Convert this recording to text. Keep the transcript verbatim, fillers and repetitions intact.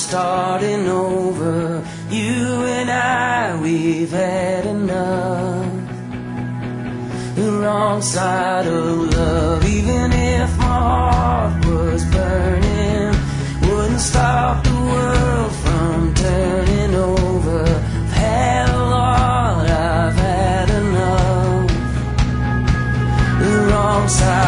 starting over. You and I, we've had enough. The wrong side of love, even if my heart was burning, wouldn't stop the world from turning over. I've had a lot, I've had enough. The wrong side